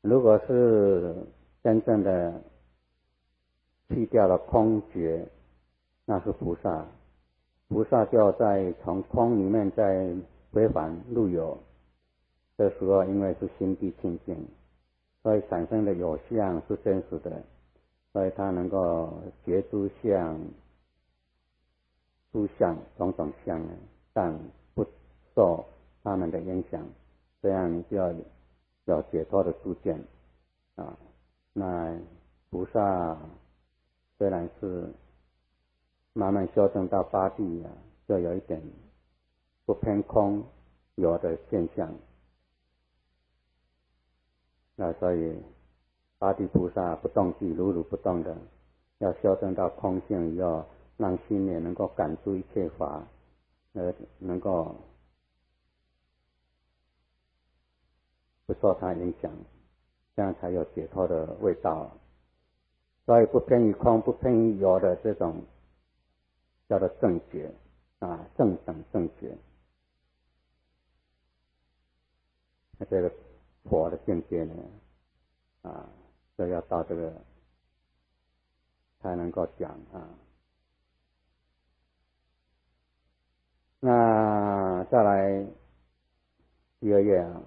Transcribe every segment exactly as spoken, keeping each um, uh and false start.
如果是真正的去掉了空觉，那是菩萨。菩萨就要在从空里面再回返入有，这时候因为是心地清净，所以产生的有相是真实的，所以他能够觉诸相、诸相种种相，但不受他们的影响，这样你就要有解脱的诸见啊。那菩萨虽然是慢慢修正到八地啊，就有一点不偏空有的现象。那所以八地菩萨不动地，如如不动的，要修正到空性以后，让心也能够感知一切法，而能够不受它影响，这样才有解脱的味道。所以不偏于空，不偏于有的这种叫做正觉啊，正等正觉。那这个佛的境界呢，啊，就要到这个才能够讲啊。那再来第二页啊，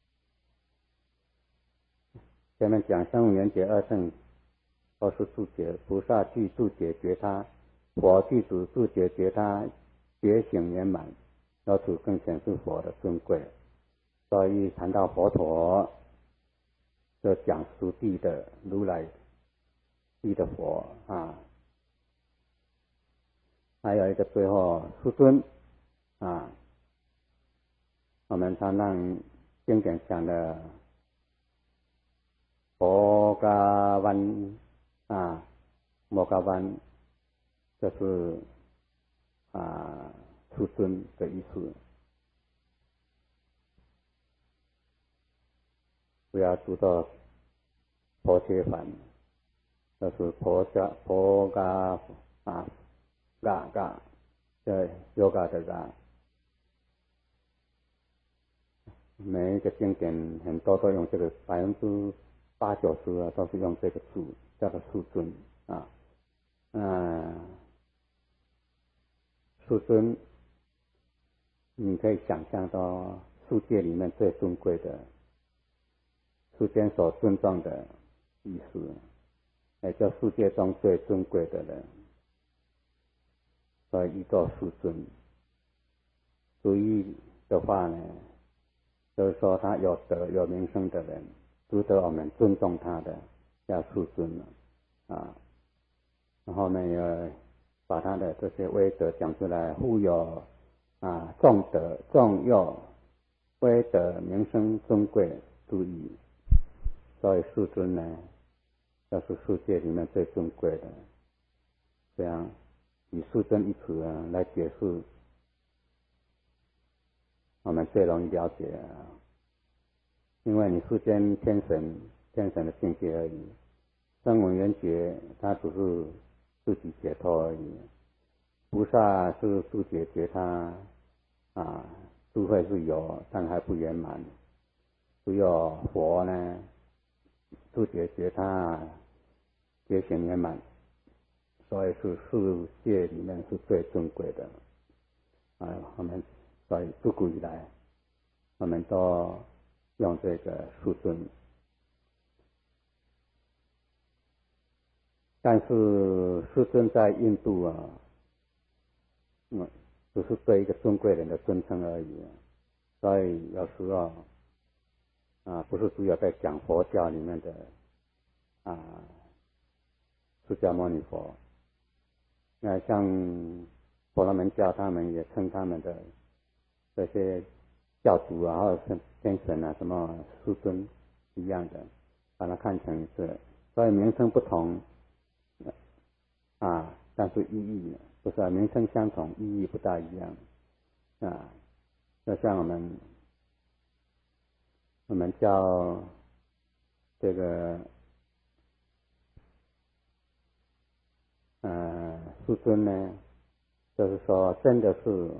前面讲声闻缘觉二乘都是住觉，菩萨具住觉觉他，佛具足住觉觉他，觉醒圆满，由此更显示佛的尊贵。所以谈到佛陀，就讲实地的如来地的佛啊，还有一个最后世尊啊，我们常常经典讲的摩嘎湾啊，摩嘎湾就是啊世尊的意思。不要读到婆切梵，就是婆伽婆伽啊嘎嘎，这 yoga 的嘎。每一个经典很多都用这个，百分之八九十啊都是用这个字，叫做世尊啊。嗯，世尊，你可以想象到世界里面最尊贵的。世间所尊重的意思，也叫世界中最尊贵的人，所以一个世尊。主义的话呢，就是说他有德有名声的人，值得我们尊重他的，叫世尊了啊。然后呢，也把他的这些威德讲出来，富有啊重德重佑，威德名声尊贵，注意。所以世尊呢，就是世界里面最尊贵的。这样以世尊一词啊来解释，我们最容易了解啊。因为你世间天神天神的境界而已，声闻缘觉他只是自己解脱而已。菩萨是自觉觉他啊，智慧是有，但还不圆满。只有佛呢，自觉觉他觉醒圆满，所以是世界里面是最尊贵的。啊，我们所以自古以来，我们都用这个世尊。但是世尊在印度啊，嗯，只是对一个尊贵人的尊称而已。所以有时候啊，不是只有在讲佛教里面的啊，释迦牟尼佛。那像婆罗门教，他们也称他们的这些教主啊，或者是天神啊，什么世尊一样的，把它看成是，所以名称不同啊，但是意义不是、啊、名称相同，意义不大一样啊。就像我们我们叫这个呃世尊呢，就是说真的是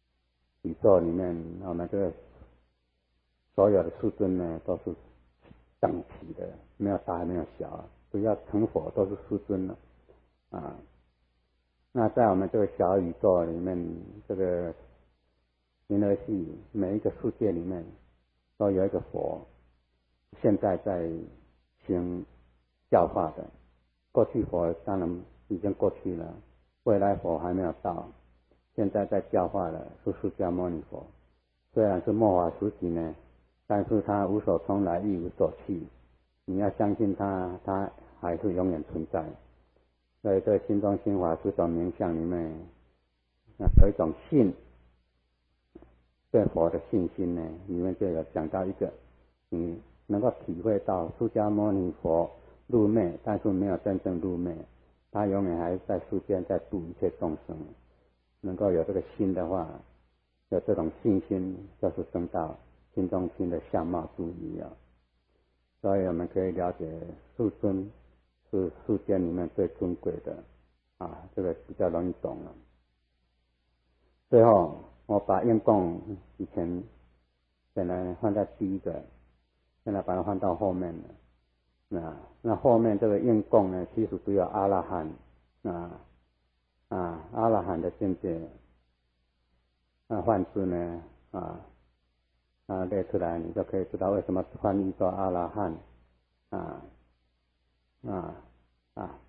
宇宙里面我们这个所有的世尊呢，都是整齐的，没有大没有小，只要成佛都是师尊了啊。那在我们这个小宇宙里面，这个银河系每一个世界里面都有一个佛，现在在行教化的。过去佛当然已经过去了，未来佛还没有到，现在在教化的是释迦牟尼佛。虽然是末法时期呢，但是他无所从来，亦无所去。你要相信他，他还是永远存在。所以在心中心法十种名相里面，有一种信，对佛的信心呢，里面就有讲到一个，你能够体会到释迦牟尼佛入灭，但是没有真正入灭，他永远还在世间在度一切众生。能够有这个心的话，有这种信心，就是升到心中心的相貌诸一啊。所以我们可以了解世尊是世间里面最尊贵的啊，这个比较容易懂了。最后我把应供以前本来放在第一个，现在把它放到后面了。那那后面这个应供呢，其实只有阿拉汉啊啊阿拉汉的境界。那换字呢啊啊列出来，你就可以知道为什么翻译做阿拉汉啊啊啊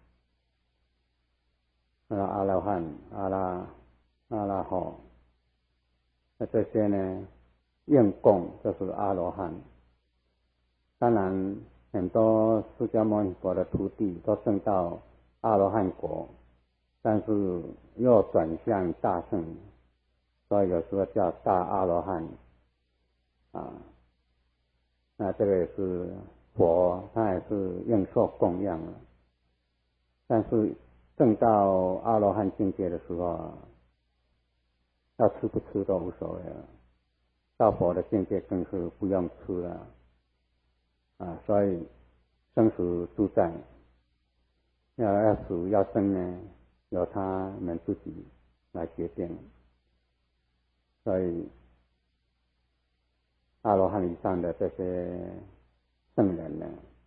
阿拉汉阿拉阿拉吼，那这些呢应供就是阿罗汉。当然很多释迦牟尼佛的徒弟都升到阿罗汉国，但是又转向大圣，所以有时候叫大阿罗汉啊。那这个也是佛，他也是应受供养了。但是证到阿罗汉境界的时候，要吃不吃都无所谓了。到佛的境界更是不用吃了啊！所以生死诸在，要要死要生呢，由他们自己来决定。所以阿罗汉以上的这些圣人呢，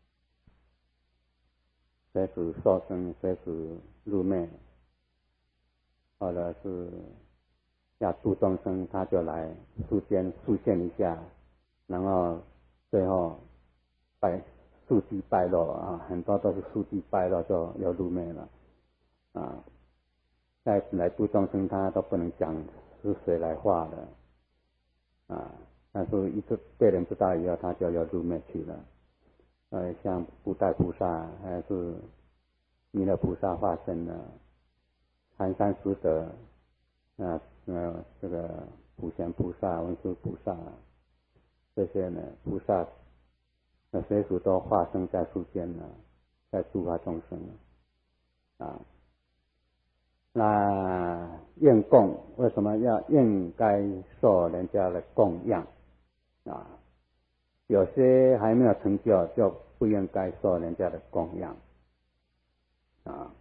随时受生，随时入灭，或者是要度众生，他就来世间出现一下，然后最后败速绩败落啊，很多都是速绩败落就又入灭了啊。再来度众生，他都不能讲是谁来化的啊，但是一直被人知道以后，他就要入灭去了。呃，像布袋菩萨还是弥勒菩萨化身的寒山师德啊，呃，这个普贤菩萨、文殊菩萨这些呢，菩萨那随时都化生在世间呢，在度化众生啊。那应供为什么要应该受人家的供养啊？有些还没有成就，就不应该受人家的供养啊。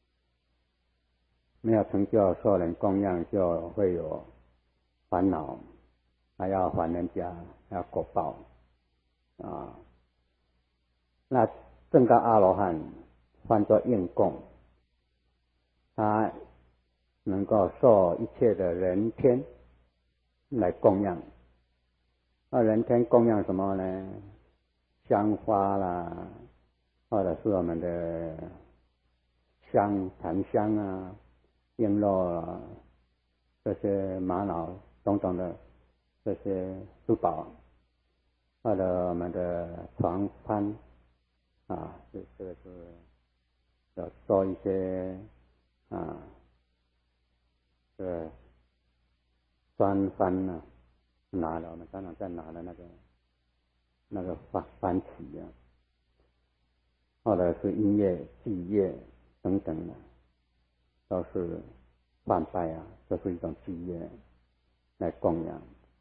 没有成就受人供养，就会有烦恼，还要还人家，还要果报啊。那证到阿罗汉，换作应供，他能够受一切的人天来供养。那人天供养什么呢？香花啦，或者是我们的香、檀香啊、璎珞啊，这些玛瑙种种的这些珠宝，或者我们的床幡啊，这这个是要做一些啊，这个砖幡啊。拿了我们当然在拿的那个那个幡幡旗啊，或者是音乐、祭乐等等的，都是梵拜啊，这是一种祭乐来供养。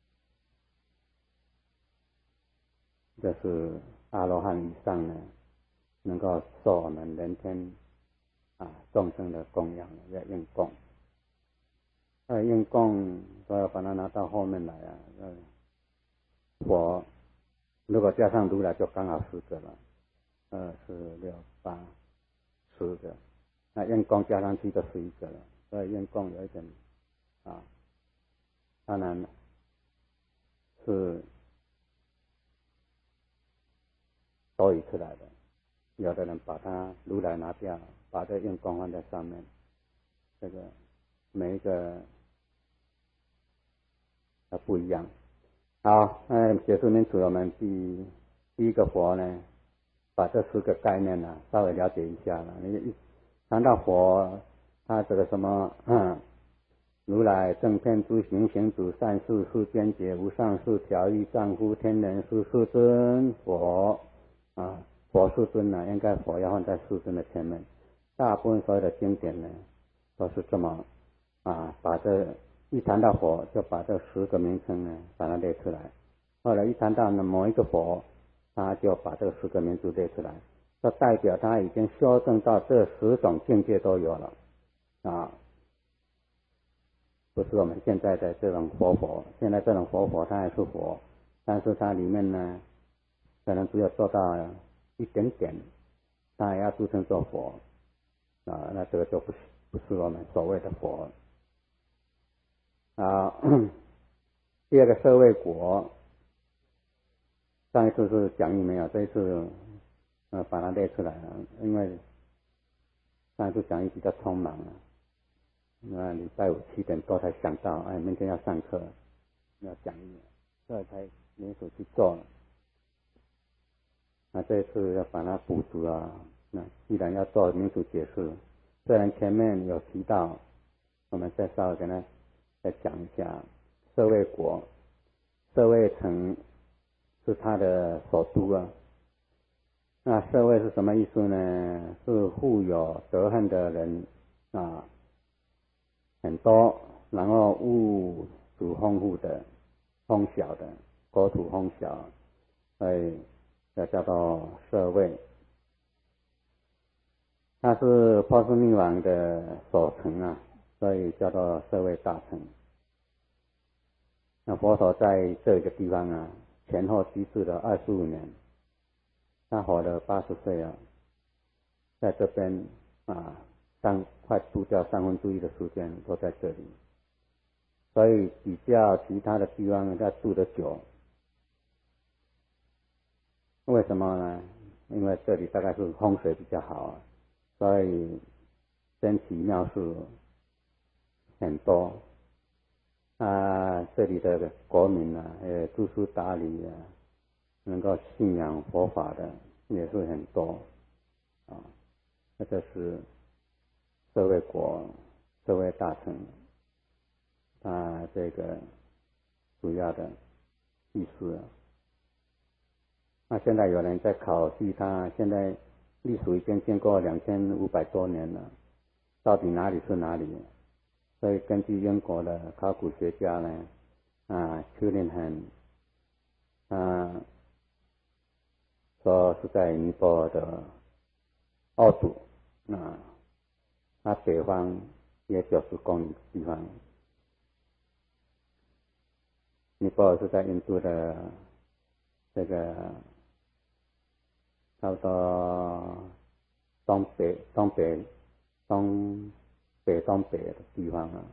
这是阿罗汉以上呢，能够受我们人天啊众生的供养，要应供。那应供都要把它拿到后面来啊。佛如果加上如来就刚好十个了，二四六八十个，那愿供加上去就十一个了，所以愿供有一点啊，当然是多余出来的。有的人把它如来拿掉，把这愿供放在上面，这个每一个都不一样。好，那结束民主我们第第一个佛呢，把这四个概念呢稍微了解一下了。你一谈到佛，他这个什么，嗯，如来正遍诸行行主善事世间解无上士调御丈夫天人师世尊佛啊，佛世尊呢，应该佛要放在世尊的前面。大部分所有的经典呢，都是这么啊，把这一谈到佛，就把这十个名称呢，把它列出来。后来一谈到某一个佛，他就把这十个名字列出来，这代表他已经修正到这十种境界都有了啊，不是我们现在的这种活佛。现在这种活佛，他还是佛，但是它里面呢，可能只有做到一点点，他也要注称做佛啊，那这个就不是不是我们所谓的佛。啊，第二个舍卫果，上一次是讲义没有，这一次呃把它列出来了，因为上一次讲义比较匆忙啊，那礼拜五七点多才想到，哎，明天要上课要讲义，所以才联手去做了。那这一次要把它补足啊，那既然要做民主解释，虽然前面有提到，我们再稍微跟他再讲一下。舍卫国，舍卫城是他的首都啊。那舍卫是什么意思呢？是富有德行的人啊，很多，然后物质丰富的，丰小的，国土丰小，所以要叫做舍卫。他是波斯匿王的首城啊，所以叫做舍卫大城。那佛陀在这个地方啊，前后居住了二十五年，他活了八十岁啊，在这边啊，三快度掉三分之一的时间都在这里，所以比较其他的地方他住得久。为什么呢？因为这里大概是风水比较好啊，所以珍奇妙事很多。啊，这里的国民啊，呃，知书达理啊，能够信仰佛法的也是很多啊。这就是舍卫国、舍卫大城，它这个主要的意思啊。那现在有人在考据它，现在历史已经经过两千五百多年了，到底哪里是哪里？所以根据英国的考古学家呢，啊，丘陵汉，啊，说是在尼泊尔的奥杜，啊，它北方约九十公里的地方。尼泊尔是在印度的这个差不多东北、东北、东。北东北的地方啊，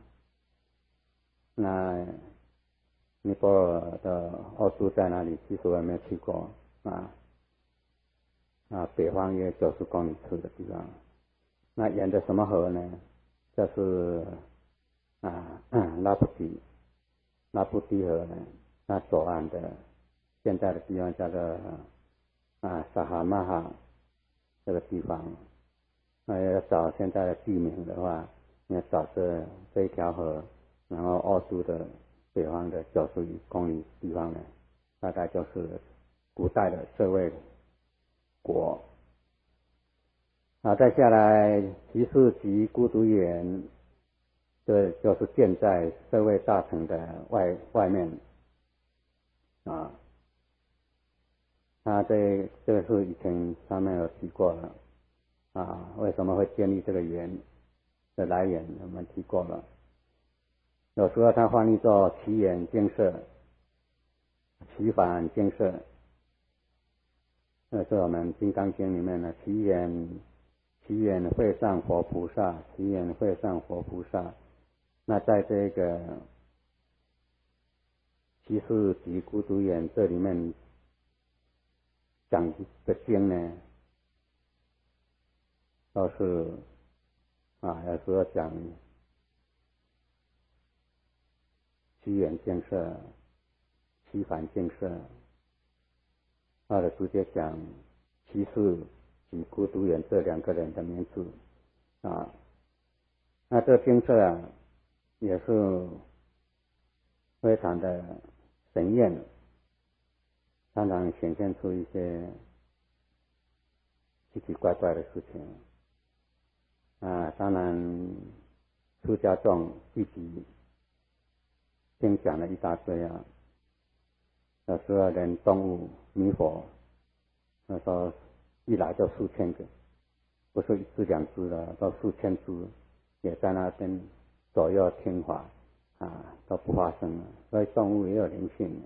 那尼泊尔的奥杜在哪里？其实我也没有去过啊。啊，北方约九十公里处的地方，那沿着什么河呢？这是啊拉布提，拉布提河呢，那左岸的现在的地方叫做啊萨哈马哈这个地方。那要找现在的地名的话，要找这这一条河，然后奥杜的北方的九十公里地方呢，大概就是古代的舍卫国。啊，再下来提示及孤独园，这就是建在舍卫大城的外外面啊。它这这个是以前上面有提过了。啊，为什么会建立这个园的来源？我们提过了。有时候它翻译作奇园精舍、奇法精舍， 那是我们《金刚经》里面的祈愿祈愿会上佛菩萨，祈愿会上佛菩萨。那在这个七世及孤独眼这里面讲的经呢，都是啊，有时候讲七缘建设、七反建设，或者直接讲七世及孤独眼这两个人的名字啊。那这建设啊，也是非常的神验，常常显现出一些奇奇怪怪的事情啊。当然，出家众自己经讲了一大堆啊，有时候连动物弥佛，那时候一来就数千个，不是一只两只的，都数千只，也在那边左右听法啊，都不发生了。所以动物也有灵性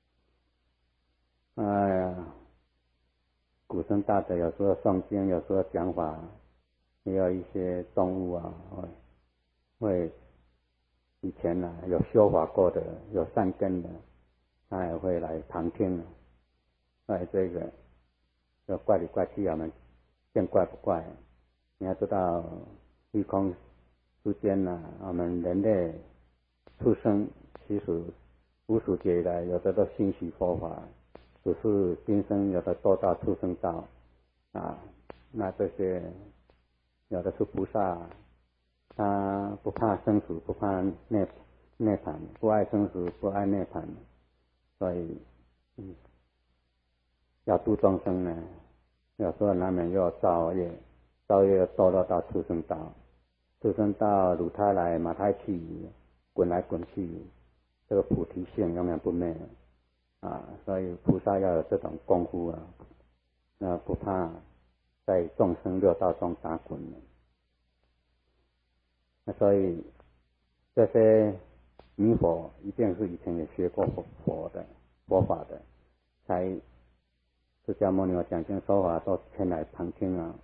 的。哎呀，古生大德有时候诵经，有时候讲法，也有一些动物啊，会以前呢、啊、有修法过的，有善根的，他也会来旁听的。所以这个就怪里怪气，我们见怪不怪。你要知道，虚空之间呢、啊，我们人类出生，其实无始劫以来，有的都信息佛法，只是今生有的堕到畜生道啊。那这些有的是菩萨，他不怕生死，不怕涅涅槃，不爱生死，不爱涅槃，所以嗯，要度众生呢，有时候难免又要造业，造业又堕落到畜生道，畜生道乳胎来马胎去，滚来滚去，这个菩提性永远不灭啊！所以菩萨要有这种功夫啊，那不怕在众生六道中打滚了。那所以这些弥佛一定是以前也学过佛佛的佛法的，才释迦牟尼佛讲经说法都前来旁听啊。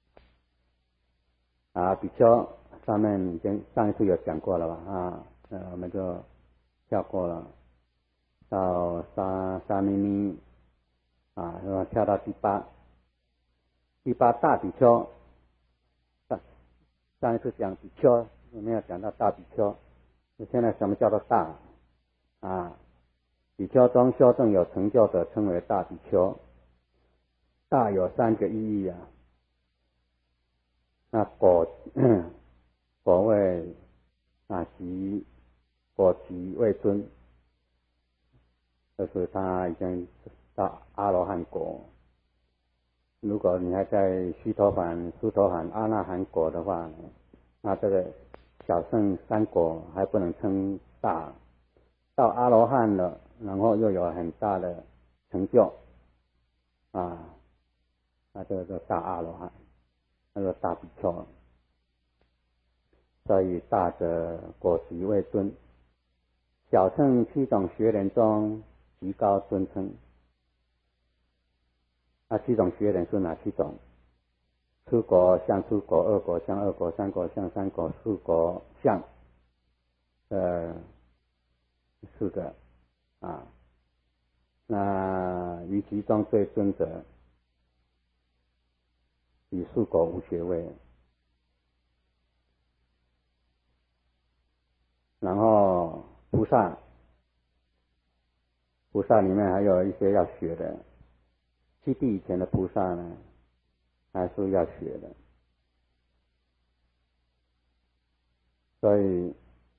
啊，比丘上面已经上一次有讲过了吧？啊，那我们就跳过了，到沙沙弥尼啊，然后跳到第八，第八大比丘。上上一次讲比丘，没有讲到大比丘。现在什么叫做大啊？比丘中修正有成就的称为大比丘。大有三个意义啊。那果果位啊及果及位尊，就是他已经到阿罗汉果。如果你还在须陀洹、须陀洹阿那含果的话，那这个小乘三果还不能称大，到阿罗汉了，然后又有很大的成就啊，那这个叫大阿罗汉。那个大比丘，所以大者果及位尊，小乘七种学人中极高尊称。那七种学人是哪七种？初果相初果，二果相二果，三果相三果，四果相呃四个啊。那于其中最尊者，以四果无学位，然后菩萨，菩萨里面还有一些要学的，七地以前的菩萨呢，还是要学的，所以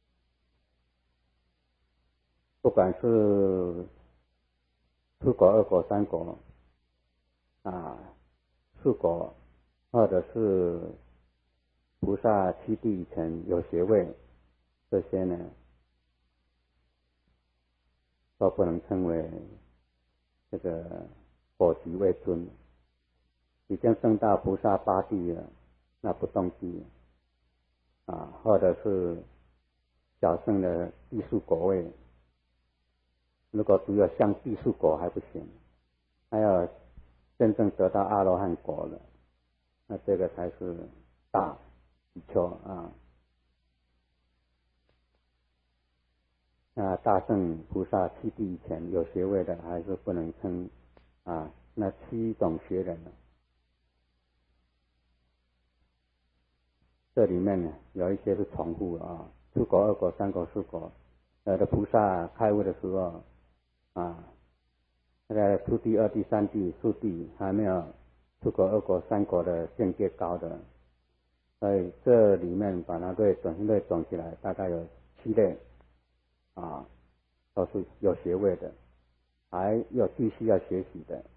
不管是初果、二果、三果啊，四果，或者是菩萨七地以前有学位，这些呢都不能称为这个果及位尊。已经升到菩萨八地了，那不动地啊，或者是小乘的地数果位，如果只有像地数果还不行，还有真正得到阿罗汉果了，那这个才是大比丘啊。那大圣菩萨七地以前有学位的还是不能称啊，那七种学人呢？这里面呢有一些是重复啊，出国、二国、三国、四国，有的菩萨开悟的时候啊，那个初地、二地、三地、四地还没有出国、二国、三国的境界高的，所以这里面把它对总类总起来，大概有七类啊，都是有学位的，还有继续要学习的